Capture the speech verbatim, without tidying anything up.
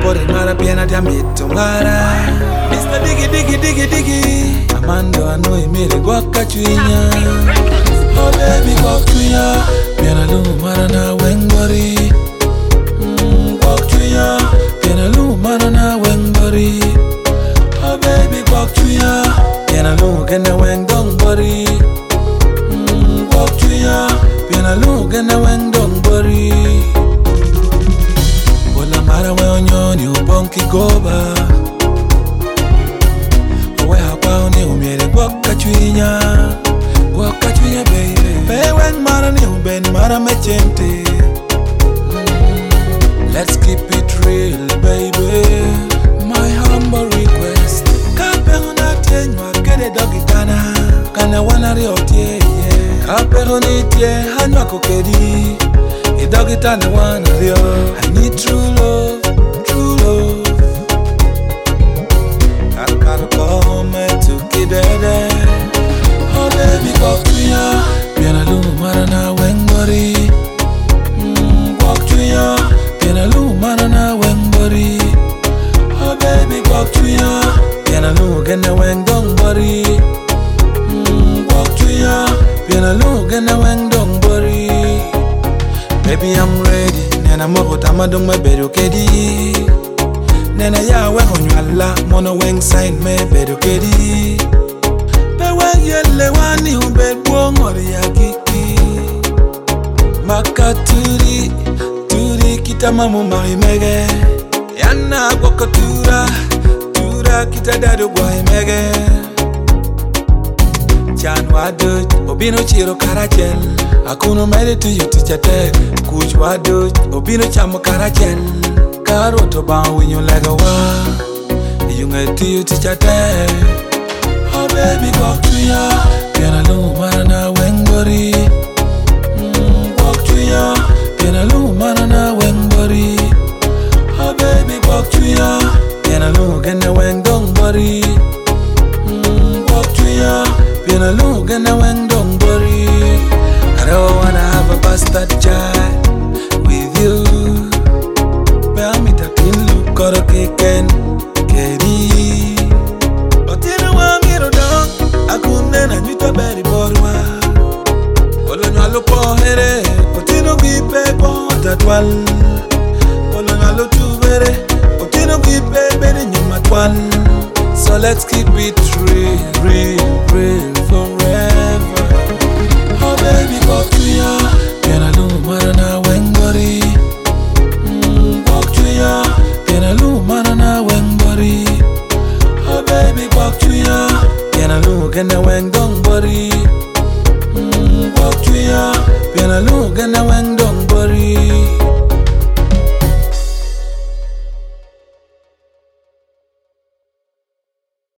por mara piena de amito mara. Mister Diggy Diggy Diggy Diggy. Amando a noi mire guaca chuinya. Oh baby guac chuinya. Piena lu mara na wengbori. Mm, guac chuinya. Piena lu mara na wengbori. Oh baby guac chuinya. Piena lu gena weng dong bori. Mm, guac chuinya. Piena lu gena weng dong bori. Bola mara we onyoni ubonki goba. Owe hapa uni umiere guaca chuinya. Guaca chuinya baby. Pe weng mara ni uben mara mechente. Mm, let's keep it real baby. My humble request. Kapehona tenywa kede dogi kana. Kana wana riotie yeah. Kapehoni tie hanywa kokedi. I dogi tana wana rio. I need true love, true love. Kakaro kome tukidede. Oh baby guac chuinya. Piena lu mara na wengbori. Mm, guac chuinya. Piena lu mara na wengbori. Oh baby guac chuinya. Piena lu gena weng dong bori. Mm, guac chuinya. Piena lu gena weng dong bori. Baby I'm ready. Nena moko tamadong mabedo kedi. Nena ya weng onywala. Mono weng sign me bedo kedi. Pe weng yele wani ubed buong ori ya kiki. Maka turi, turi kita mamu mari mege. Yana guaca tura, tura kita dadu guai mege. Chan waduj, obino chiro karachel. Akuno made to you tichate. Kuch waduj, obino chamo karachel. Karo to bang winyo lega wa. Yunga to you tichate. Oh baby guac chuinya. Piena lu mara na wengbori. Mm, guac chuinya. Piena lu mara na wengbori. Oh baby guac chuinya. Piena lu gena weng dong bori. Mm, guac chuinya. Piena lu gena weng dong bori. I don't wanna have a bastard child with you. Bear me takin lu koro keken kedi. Otino wa miro dong. Akunde na nyuta beri borwa. Olo nyalo pohere. Otino gipe po tatwal. Olo nyalo tubere. Otino gipe beri nyuma twal. So let's keep it real, real, real forever. Oh baby guac chuinya. Piena lu mara na wengbori. Mm, guac chuinya. Piena lu mara na wengbori. Oh baby guac chuinya. Piena lu gena weng dong bori.